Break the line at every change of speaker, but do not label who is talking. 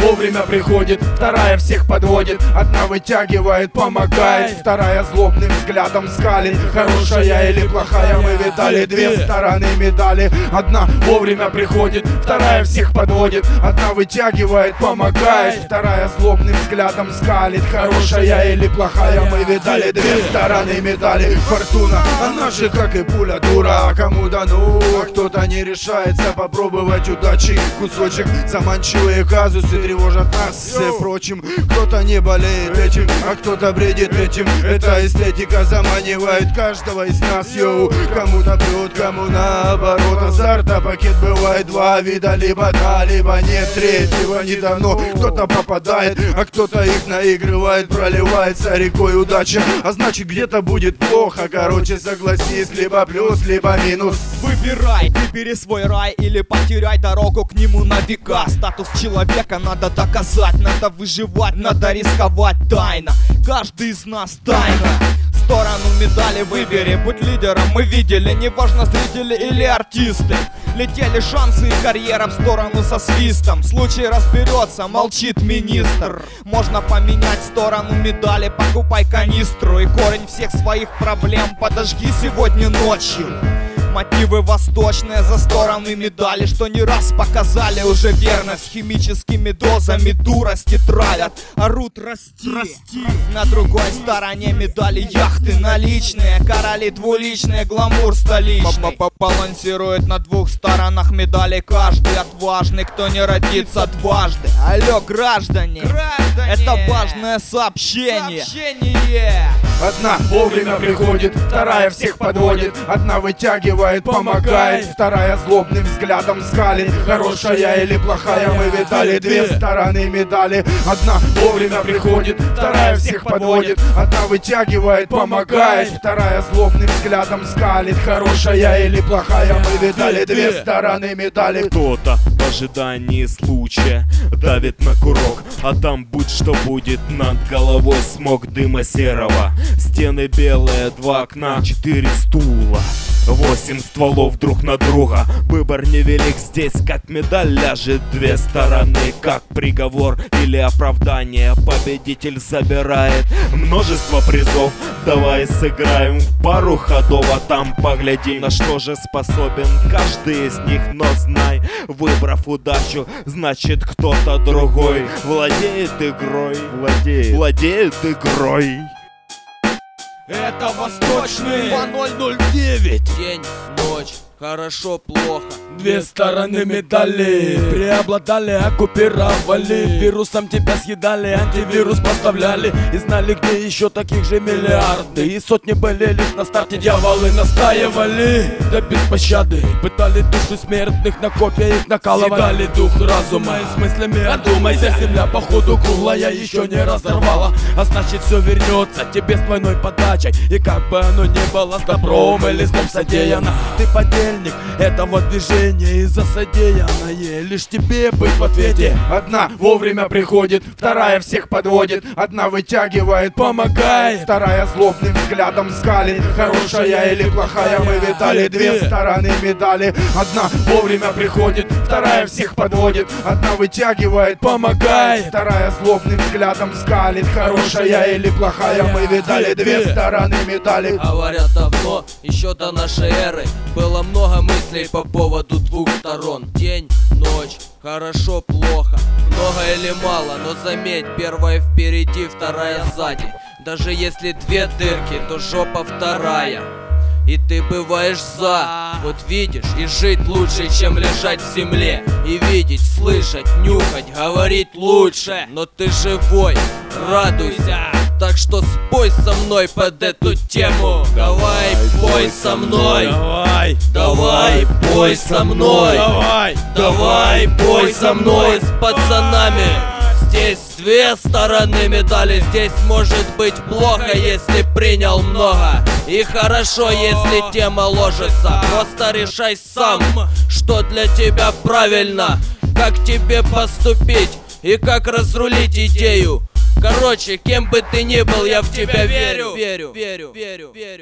вовремя приходит, вторая всех подводит. Одна вытягивает, помогает, вторая злобным взглядом скалит. Хорошая или плохая, мы видали две стороны медали. Одна вовремя приходит, вторая всех подводит. Одна вытягивает, помогает, вторая злобным взглядом скалит. Хорошая или плохая, мы видали две стороны медали. Фортуна, она же как и пуля дура. Кому дано, а кто-то не решается попробовать удачи. Кусочек, заманчивые казусы тревожат нас. Впрочем, кто-то не болеет этим, а кто-то бредит этим. Эта эстетика заманивает каждого из нас, йоу. Кому-то прет, кому наоборот. Азарта пакет бывает два вида, либо да, либо нет. Третьего недавно кто-то попадает, а кто-то их наигрывает. Проливается рекой удача, а значит где-то будет плохо. Короче, согласись, либо плюс, либо минус.
Выбирай, выбери свой рай или потеряй дорогу к нему на века. Статус человека надо доказать, надо выживать, надо рисковать тайно. Каждый из нас тайна. Сторону медали выбери, будь лидером. Мы видели, неважно зрители или артисты. Летели шансы и карьера в сторону со свистом. Случай разберется, молчит министр. Можно поменять сторону медали, покупай канистру. И корень всех своих проблем подожги сегодня ночью. Мотивы восточные за стороны медали, что не раз показали уже верность. Химическими дозами дурости травят, орут расти. На другой стороне медали яхты наличные, короли двуличные, гламур столичный. Балансирует на двух сторонах медали каждый отважный, кто не родится дважды. Алло, граждане, это важное сообщение.
Одна вовремя приходит, вторая всех подводит. Одна вытягивает, помогает, вторая злобным взглядом скалит. Хорошая или плохая, мы видали две стороны медали. Одна вовремя приходит, вторая всех подводит. Одна вытягивает, помогает, вторая злобным взглядом скалит. Хорошая или плохая, мы видали две стороны медали.
Кто-то в ожидании случая давит на курок, а там будь что будет. Над головой смог дыма серого, стены белые, 2 окна, 4 стула, 8 стволов друг на друга. Выбор невелик здесь, как медаль ляжет. Две стороны, как приговор или оправдание. Победитель забирает множество призов. Давай сыграем в пару ходов, а там поглядим, на что же способен каждый из них. Но знай, выбрав удачу, значит кто-то другой владеет игрой. Владеет игрой.
Это восточный
2009. День, ночь, хорошо, плохо.
Две стороны медали преобладали, оккупировали. Вирусом тебя съедали, антивирус поставляли. И знали, где еще таких же миллиарды. И сотни были лишь на старте, дьяволы настаивали до беспощады. Пытали души смертных, на копья их накалывали. Съедали дух разума и с мыслями одумайся. Земля походу круглая еще не разорвала, а значит все вернется тебе с двойной подачей. И как бы оно ни было, с добром или злом содеяно, ты подельник этого движения, и за содеянное лишь тебе быть в ответе.
Одна вовремя приходит, вторая всех подводит. Одна вытягивает, помогает, вторая злобным взглядом скалит. Хорошая или плохая, мы видали две стороны медали. Одна вовремя приходит, вторая всех подводит. Одна вытягивает, помогает, вторая злобным взглядом скалит. Хорошая или плохая, мы видали две стороны медали.
Говорят, давно, еще до нашей эры, было много мыслей по поводу двух сторон. День, ночь, хорошо, плохо, много или мало, но заметь, первая впереди, вторая сзади. Даже если две дырки, то жопа вторая. И ты бываешь за, вот видишь, и жить лучше, чем лежать в земле. И видеть, слышать, нюхать, говорить лучше. Но ты живой, радуйся. Так что спой со мной под эту тему. Давай, пой со мной. Давай, пой со мной. Давай, пой со мной с пацанами. Здесь две стороны медали. Здесь может быть плохо, если принял много, и хорошо, если тема ложится. Просто решай сам, что для тебя правильно, как тебе поступить и как разрулить идею. Короче, кем бы ты ни был, я в тебя верю.